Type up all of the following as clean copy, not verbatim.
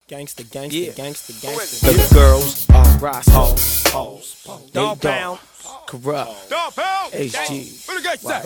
Gangsta, gangsta, Yeah. gangsta, gangsta. The girls are Roscoe, Dog they pound. Corrupt, Dog pound. HG. Where the gangsters at?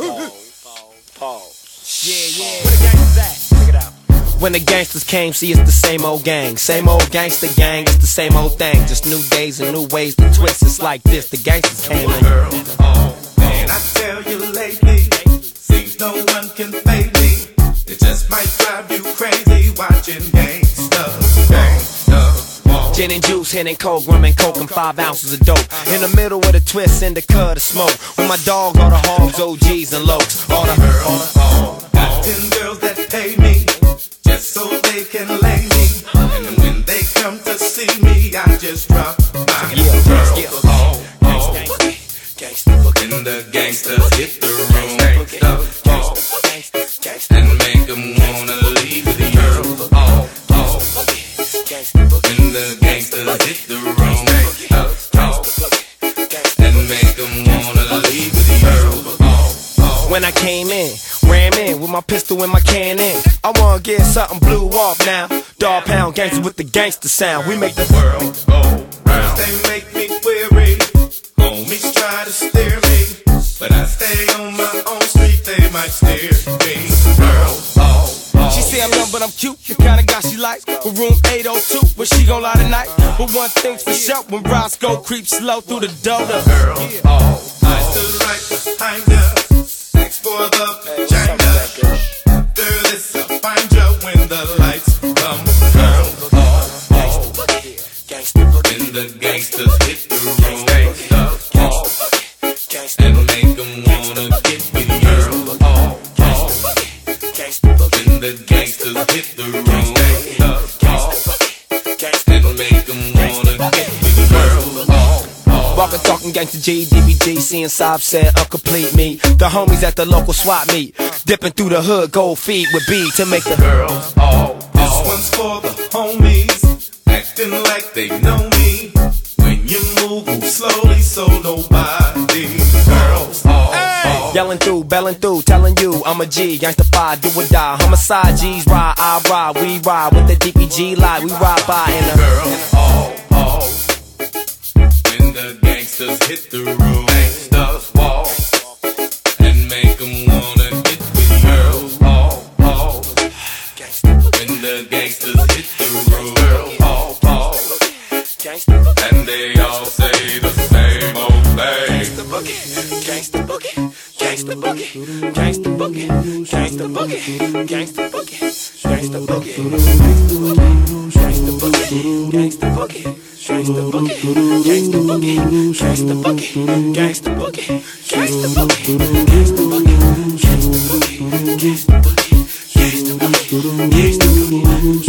Yeah. Where the gangsters at? Check it out. When the gangsters came, see it's the same old gang. Same old gangster gang, it's the same old thing. Just new days and new ways to twist. It's like this, the gangsters came and And I tell you lately, seems no one can fade me. It just might drive you crazy watching gangsters. gin and juice, hen and coke, rum and coke, and 5 ounces of dope. In the middle with a twist and the cut of smoke. With my dogs, all the hogs, OGs and lokes. All the Got 10 girls that pay me just so they can lay me. And when they come to see me, I just drop my and the gangsters hit the room and make them wanna leave with the girl. And the gangsters hit the room and make them wanna leave with the girl. When I came in, ram in with my pistol and my cannon. I wanna get something blew off now. Dog pound gangster with the gangster sound. We make the world go round. They make me weary. Homies try to steer me, but I stay on my own street. They might steer me. She say I'm young but I'm cute, the kind of guy she likes. With room 802, where she gon' lie tonight. But one thing's for sure, when Roscoe creeps slow through the door, the girl, I stood right behind ya. Thanks for the vagina. After this, I'll find ya when the lights come. Girl, when the gangsters hit the room and make them wanna get with you. When the gangsters hit the room and make them wanna get with you. walking, talking gangsta G, DBG, seeing Sob said complete me. The homies at the local swap meet, dipping through the hood, gold feet with B to make the girls all. This one's for the homies, acting like they know me. When you move slowly so nobody. Girls all. Yelling through, belling through, telling you I'm a G, gangsta-fied, do or die. Homicide, G's ride, I ride, we ride with the DPG light, we ride by in a girls all. When the gangsters hit the room, gangsters walk and make them wanna get with girls all. When the gangsters hit the room, girls all. And they all say the same old thing. Gangsta boogie, gangsta boogie, gangsta boogie, gangsta boogie, gangsta boogie, gangsta boogie, gangsta boogie, gangsta boogie, gangsta boogie, gangsta boogie, gangsta boogie, gangsta boogie, gangsta boogie, gangsta boogie, gangsta boogie, gangsta boogie, gangsta boogie, gangsta boogie, gangsta boogie, gangsta boogie,